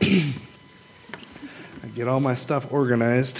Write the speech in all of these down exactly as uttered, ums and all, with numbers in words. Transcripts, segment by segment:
Get all my stuff organized.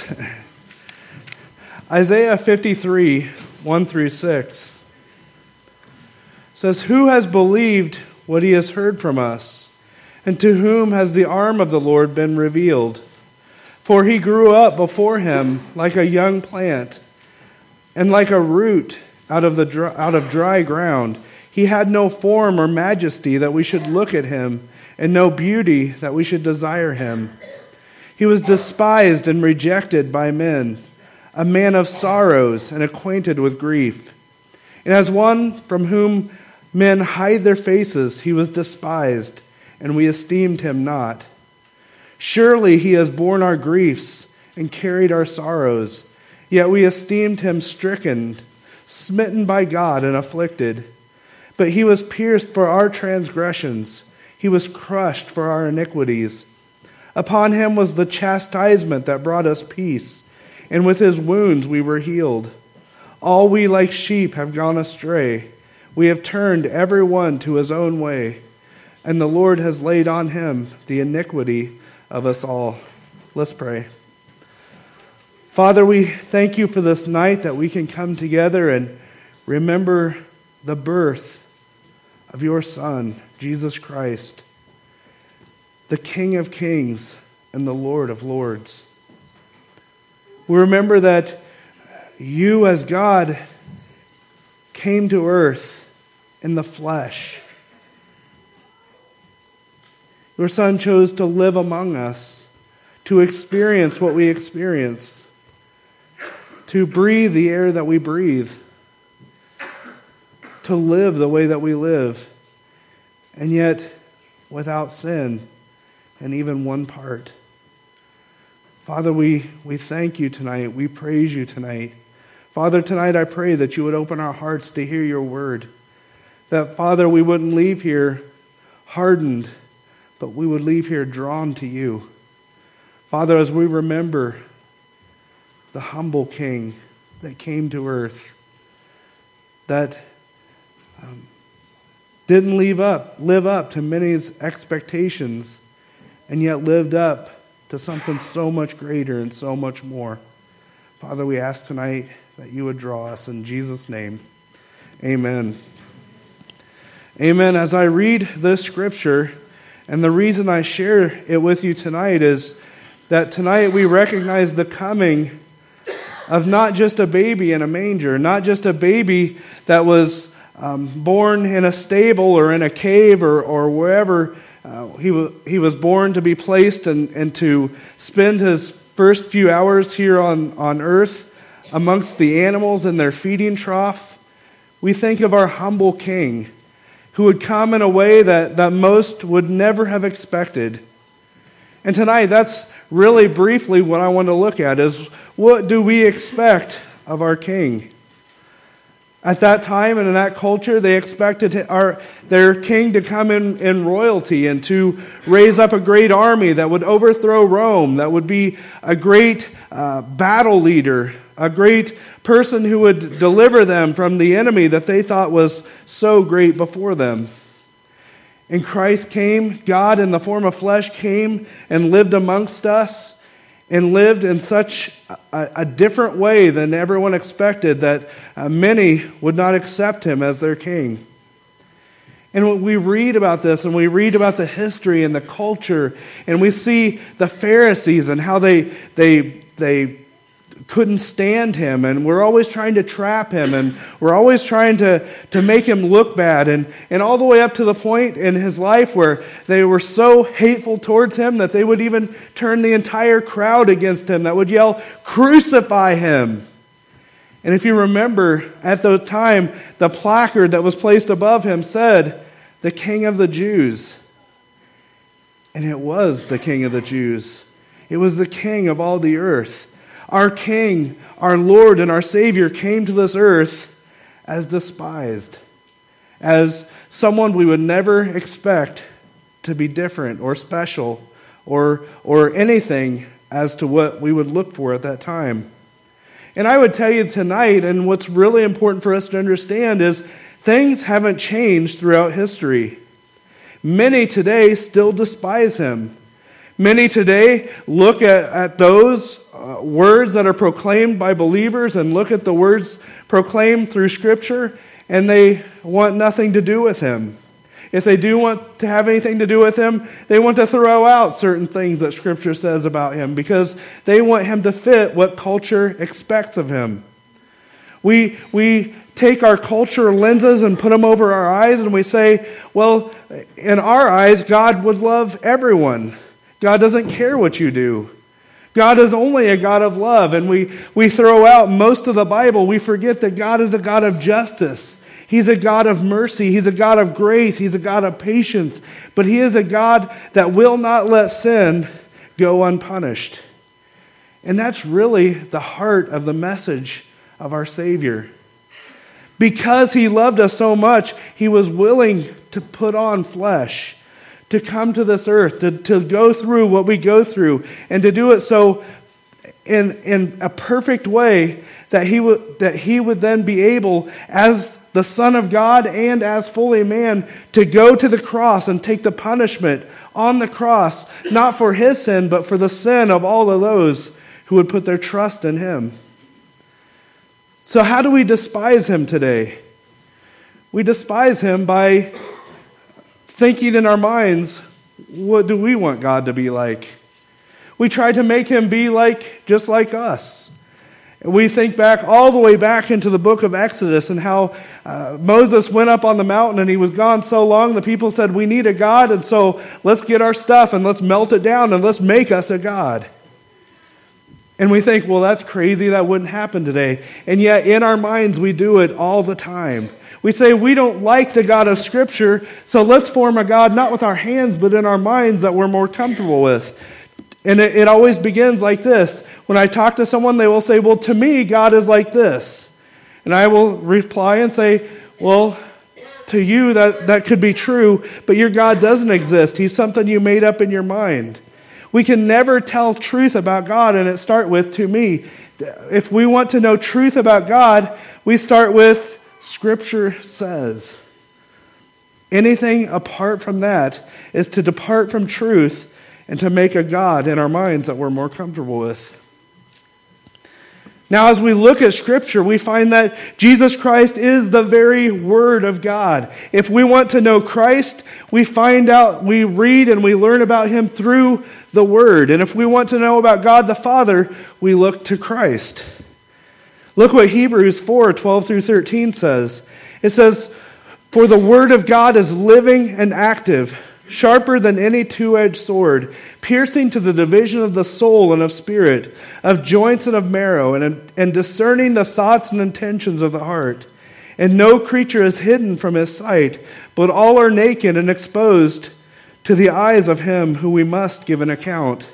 Isaiah fifty-three, one through six says, "Who has believed what he has heard from us? And to whom has the arm of the Lord been revealed? For he grew up before him like a young plant, and like a root out of the dry, out of dry ground. He had no form or majesty that we should look at him, and no beauty that we should desire him. He was despised and rejected by men, a man of sorrows and acquainted with grief. And as one from whom men hide their faces, he was despised, and we esteemed him not. Surely he has borne our griefs and carried our sorrows, yet we esteemed him stricken, smitten by God, and afflicted. But he was pierced for our transgressions, he was crushed for our iniquities. Upon him was the chastisement that brought us peace, and with his wounds we were healed. All we like sheep have gone astray. We have turned every one to his own way, and the Lord has laid on him the iniquity of us all." Let's pray. Father, we thank you for this night that we can come together and remember the birth of your Son, Jesus Christ, the King of Kings and the Lord of Lords. We remember that you as God came to earth in the flesh. Your Son chose to live among us, to experience what we experience, to breathe the air that we breathe, to live the way that we live, and yet without sin in even one part. Father, we, we thank you tonight. We praise you tonight. Father, tonight I pray that you would open our hearts to hear your word. That, Father, we wouldn't leave here hardened, but we would leave here drawn to you. Father, as we remember the humble King that came to earth, that um, didn't live up, live up to many's expectations, and yet lived up to something so much greater and so much more. Father, we ask tonight that you would draw us in Jesus' name. Amen. Amen. As I read this scripture, and the reason I share it with you tonight is that tonight we recognize the coming of not just a baby in a manger, not just a baby that was um, born in a stable or in a cave or, or wherever uh, he, w- he was born to be placed and, and to spend his first few hours here on, on earth amongst the animals in their feeding trough. We think of our humble King, who would come in a way that, that most would never have expected. And tonight, that's really briefly what I want to look at, is what do we expect of our King? At that time and in that culture, they expected our, their king to come in, in royalty and to raise up a great army that would overthrow Rome, that would be a great uh, battle leader, a great person who would deliver them from the enemy that they thought was so great before them. And Christ came, God in the form of flesh came and lived amongst us and lived in such a, a different way than everyone expected that uh, many would not accept him as their king. And when we read about this and we read about the history and the culture and we see the Pharisees and how they they they couldn't stand him, and we're always trying to trap him, and we're always trying to, to make him look bad, and, and all the way up to the point in his life where they were so hateful towards him that they would even turn the entire crowd against him, that would yell, "Crucify him!" And if you remember, at the time, the placard that was placed above him said, "The King of the Jews." And it was the King of the Jews. It was the King of all the earth. Our King, our Lord, and our Savior came to this earth as despised, as someone we would never expect to be different or special or, or anything as to what we would look for at that time. And I would tell you tonight, and what's really important for us to understand is things haven't changed throughout history. Many today still despise him. Many today look at, at those uh, words that are proclaimed by believers and look at the words proclaimed through Scripture, and they want nothing to do with him. If they do want to have anything to do with him, they want to throw out certain things that Scripture says about him because they want him to fit what culture expects of him. We, we take our culture lenses and put them over our eyes and we say, well, in our eyes, God would love everyone. God doesn't care what you do. God is only a God of love. And we, we throw out most of the Bible. We forget that God is a God of justice. He's a God of mercy. He's a God of grace. He's a God of patience. But He is a God that will not let sin go unpunished. And that's really the heart of the message of our Savior. Because He loved us so much, He was willing to put on flesh, to come to this earth, to, to go through what we go through, and to do it so in, in a perfect way that he would that he would then be able, as the Son of God and as fully man, to go to the cross and take the punishment on the cross, not for his sin, but for the sin of all of those who would put their trust in him. So how do we despise him today? We despise him by thinking in our minds, what do we want God to be like? We try to make him be like, just like us. We think back all the way back into the book of Exodus and how uh, Moses went up on the mountain and he was gone so long, the people said, we need a God, and so let's get our stuff and let's melt it down and let's make us a God. And we think, well, that's crazy, that wouldn't happen today. And yet in our minds we do it all the time. We say we don't like the God of Scripture, so let's form a God not with our hands but in our minds that we're more comfortable with. And it, it always begins like this. When I talk to someone, they will say, well, to me, God is like this. And I will reply and say, well, to you, that, that could be true, but your God doesn't exist. He's something you made up in your mind. We can never tell truth about God and it start with, to me. If we want to know truth about God, we start with, Scripture says. Anything apart from that is to depart from truth and to make a God in our minds that we're more comfortable with. Now, as we look at Scripture, we find that Jesus Christ is the very Word of God. If we want to know Christ, we find out, we read and we learn about Him through the Word. And if we want to know about God the Father, we look to Christ. Look what Hebrews four, twelve through thirteen says. It says, for the Word of God is living and active, sharper than any two-edged sword, piercing to the division of the soul and of spirit, of joints and of marrow, and, and discerning the thoughts and intentions of the heart. And no creature is hidden from his sight, but all are naked and exposed to the eyes of him who we must give an account.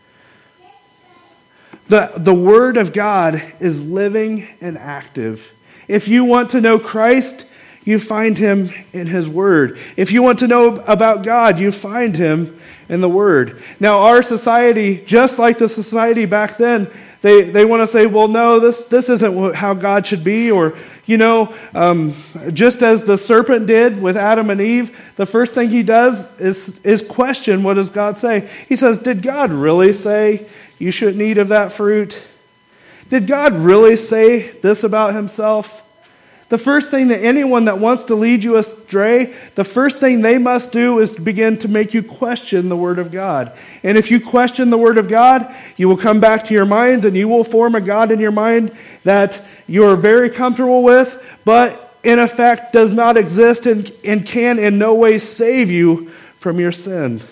The, the Word of God is living and active. If you want to know Christ, you find Him in His Word. If you want to know about God, you find Him in the Word. Now, our society, just like the society back then, they, they want to say, well, no, this, this isn't how God should be. Or, you know, um, just as the serpent did with Adam and Eve, the first thing he does is, is question, what does God say? He says, did God really say you shouldn't eat of that fruit? Did God really say this about Himself? The first thing that anyone that wants to lead you astray, the first thing they must do is to begin to make you question the Word of God. And if you question the Word of God, you will come back to your minds and you will form a God in your mind that you are very comfortable with, but in effect does not exist and, and can in no way save you from your sin.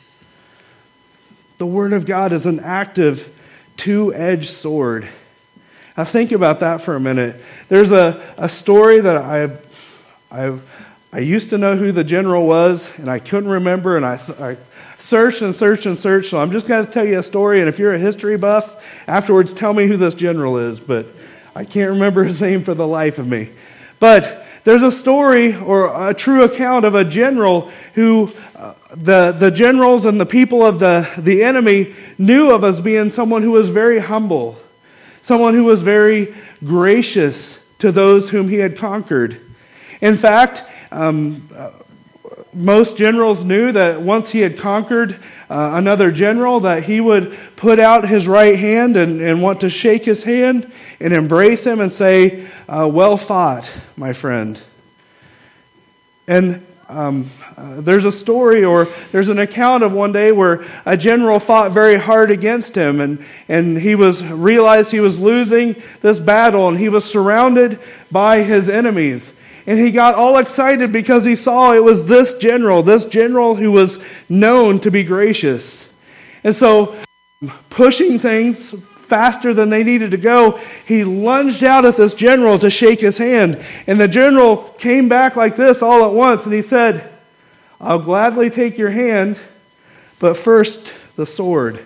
The Word of God is an active, two-edged sword. Now think about that for a minute. There's a, a story that I, I I used to know who the general was, and I couldn't remember, and I, I searched and searched and searched, so I'm just going to tell you a story, and if you're a history buff, afterwards tell me who this general is, but I can't remember his name for the life of me. But there's a story, or a true account of a general who, uh, the, the generals and the people of the, the enemy knew of as being someone who was very humble. Someone who was very gracious to those whom he had conquered. In fact, um, uh, most generals knew that once he had conquered uh, another general, that he would put out his right hand and, and want to shake his hand and embrace him and say, uh, well fought, my friend. And um, uh, there's a story, or there's an account of one day where a general fought very hard against him, and, and he was realized he was losing this battle, and he was surrounded by his enemies. And he got all excited because he saw it was this general, this general who was known to be gracious. And so, pushing things faster than they needed to go, he lunged out at this general to shake his hand. And the general came back like this all at once, and he said, I'll gladly take your hand, but first the sword.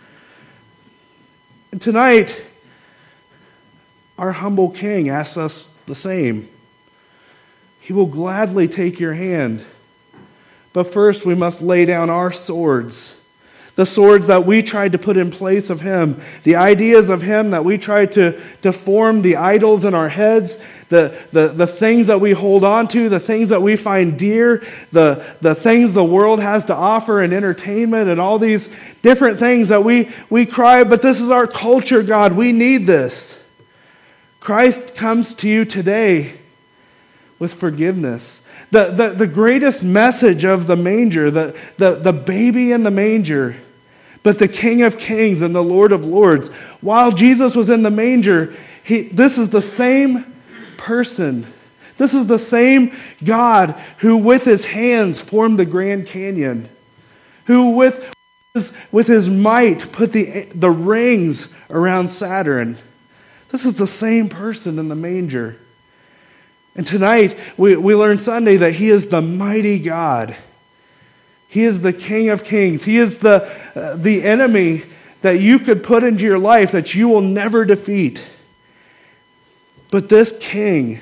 And tonight, our humble King asks us the same. He will gladly take your hand. But first we must lay down our swords. The swords that we tried to put in place of Him. The ideas of Him that we tried to, to form, the idols in our heads. The, the, the things that we hold on to. The things that we find dear. The, the things the world has to offer in entertainment. And all these different things that we, we cry, but this is our culture, God. We need this. Christ comes to you today with forgiveness. The, the, the greatest message of the manger, the, the, the baby in the manger, but the King of Kings and the Lord of Lords. While Jesus was in the manger, he, this is the same person. This is the same God who with His hands formed the Grand Canyon, who with his, with his might put the, the rings around Saturn. This is the same person in the manger. And tonight, we, we learn Sunday that He is the mighty God. He is the King of Kings. He is the, uh, the enemy that you could put into your life that you will never defeat. But this King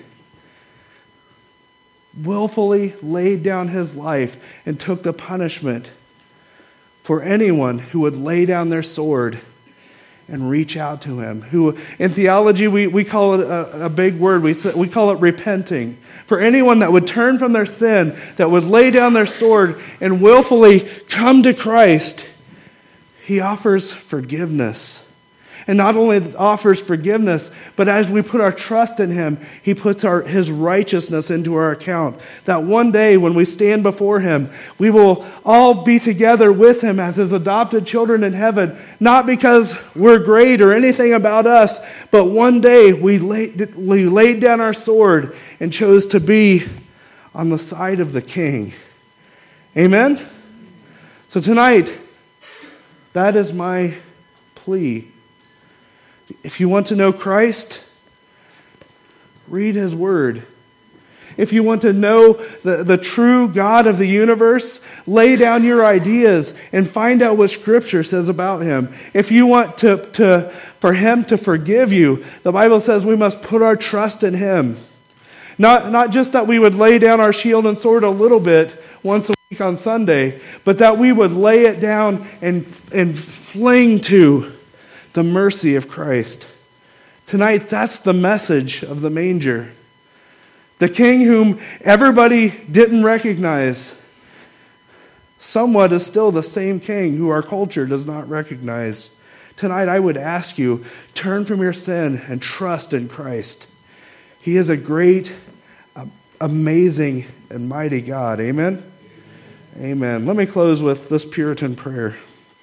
willfully laid down His life and took the punishment for anyone who would lay down their sword and reach out to Him. Who, in theology, we, we call it a, a big word. We, we call it repenting. For anyone that would turn from their sin, that would lay down their sword and willfully come to Christ, He offers forgiveness. And not only offers forgiveness, but as we put our trust in Him, He puts our, His righteousness into our account. That one day when we stand before Him, we will all be together with Him as His adopted children in heaven. Not because we're great or anything about us, but one day we laid, we laid down our sword and chose to be on the side of the King. Amen? So tonight, that is my plea. If you want to know Christ, read His Word. If you want to know the, the true God of the universe, lay down your ideas and find out what Scripture says about Him. If you want to, to for Him to forgive you, the Bible says we must put our trust in Him. Not, not just that we would lay down our shield and sword a little bit once a week on Sunday, but that we would lay it down and, and fling to the mercy of Christ. Tonight, that's the message of the manger. The King whom everybody didn't recognize, somewhat is still the same King who our culture does not recognize. Tonight, I would ask you, turn from your sin and trust in Christ. He is a great, amazing, and mighty God. Amen? Amen. Let me close with this Puritan prayer.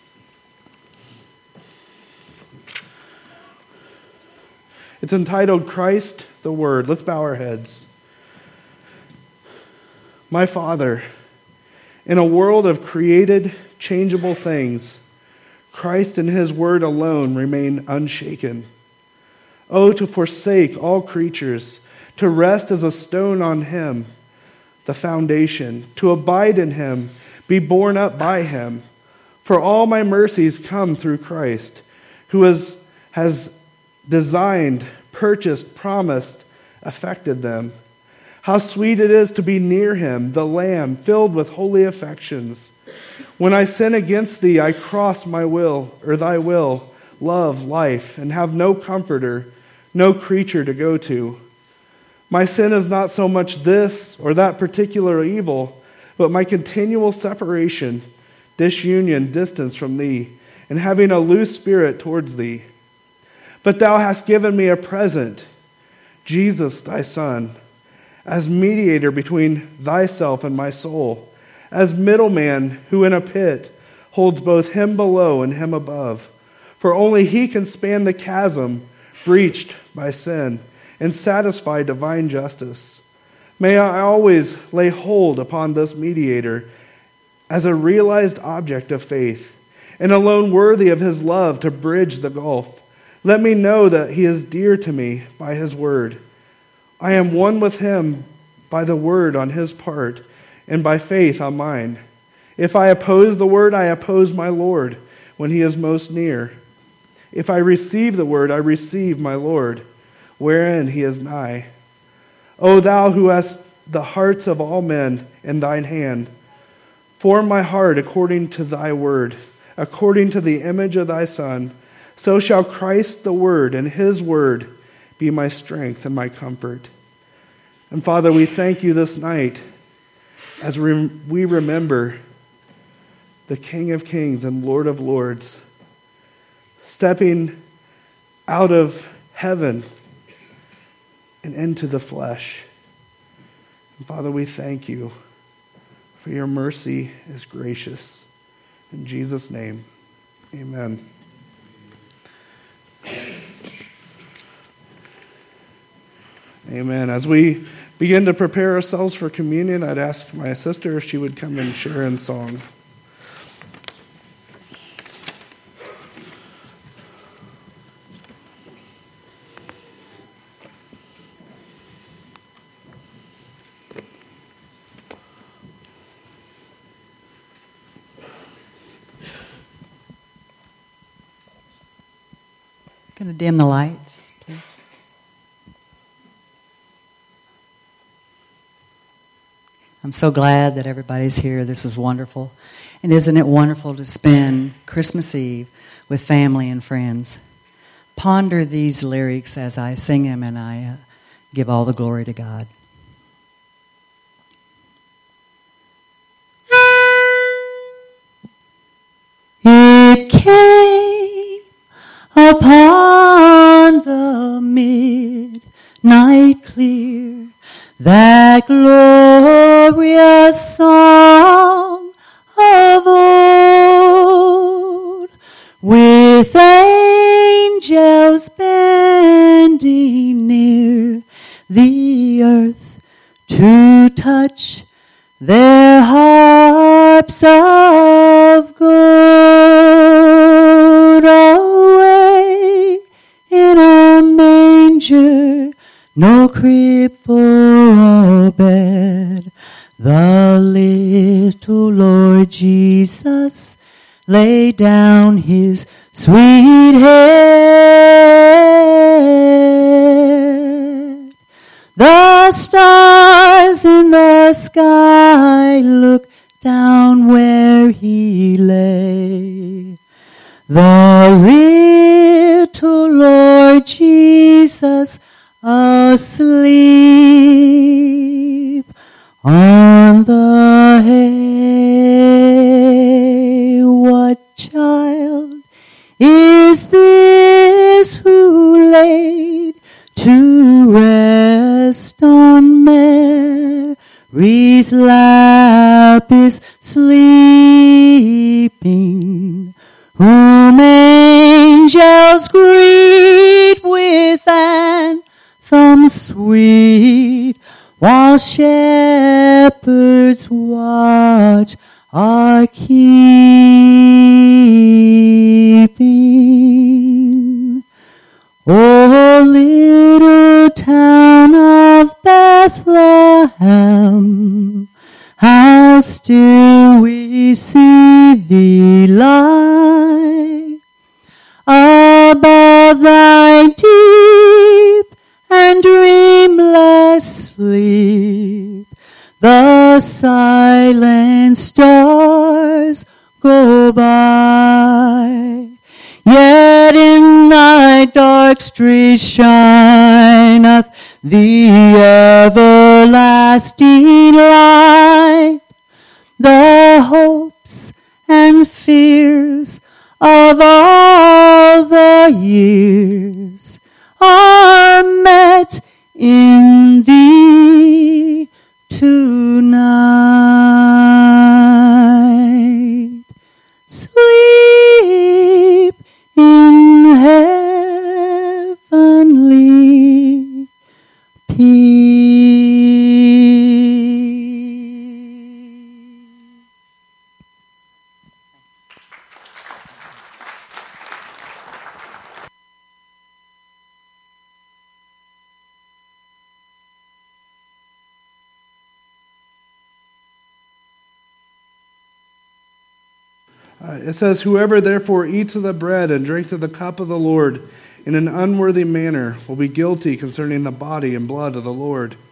It's entitled, Christ the Word. Let's bow our heads. My Father, in a world of created, changeable things, Christ and His Word alone remain unshaken. Oh, to forsake all creatures, to rest as a stone on Him, the foundation, to abide in Him, be borne up by Him. For all my mercies come through Christ, who has, has designed, purchased, promised, affected them. How sweet it is to be near Him, the Lamb, filled with holy affections. When I sin against Thee, I cross my will, or Thy will, love, life, and have no comforter, no creature to go to. My sin is not so much this or that particular evil, but my continual separation, disunion, distance from thee, and having a loose spirit towards thee. But thou hast given me a present, Jesus thy Son, as mediator between thyself and my soul, as middleman who in a pit holds both him below and him above. For only he can span the chasm breached by sin and satisfy divine justice. May I always lay hold upon this mediator as a realized object of faith, and alone worthy of his love to bridge the gulf. Let me know that he is dear to me by his word. I am one with him by the word on his part, and by faith on mine. If I oppose the word, I oppose my Lord when he is most near. If I receive the word, I receive my Lord, wherein he is nigh. O thou who hast the hearts of all men in thine hand, form my heart according to thy word, according to the image of thy Son. So shall Christ the Word and his word be my strength and my comfort. And Father, we thank you this night as we remember the King of Kings and Lord of Lords stepping out of heaven and into the flesh. And Father, we thank you for your mercy is gracious. In Jesus' name, amen. Amen. As we begin to prepare ourselves for communion, I'd ask my sister if she would come and share in song. Going to dim the lights, please. I'm so glad that everybody's here. This is wonderful. And isn't it wonderful to spend Christmas Eve with family and friends? Ponder these lyrics as I sing them, and I uh, give all the glory to God. It came upon the midnight clear, that glorious song of old, with angels bending near the earth to touch their harps of gold. Away in a manger, no crib for a bed, the little Lord Jesus laid down his sweet head. The stars in the sky look down where he lay. The little Lord Jesus asleep on the hay. What child is this who laid to rest on Mary's lap is sleeping, whom angels greet with anthems sweet, while shepherds watch are keeping. O little town of Bethlehem, how still we see thee lie above thy deep and dreamless sleep. The silent stars go by, yet in thy dark streets shineth the everlasting light. The hopes and fears of all the years are met in thee tonight. Sleep in heavenly peace. Uh, it says, whoever therefore eats of the bread and drinks of the cup of the Lord in an unworthy manner will be guilty concerning the body and blood of the Lord.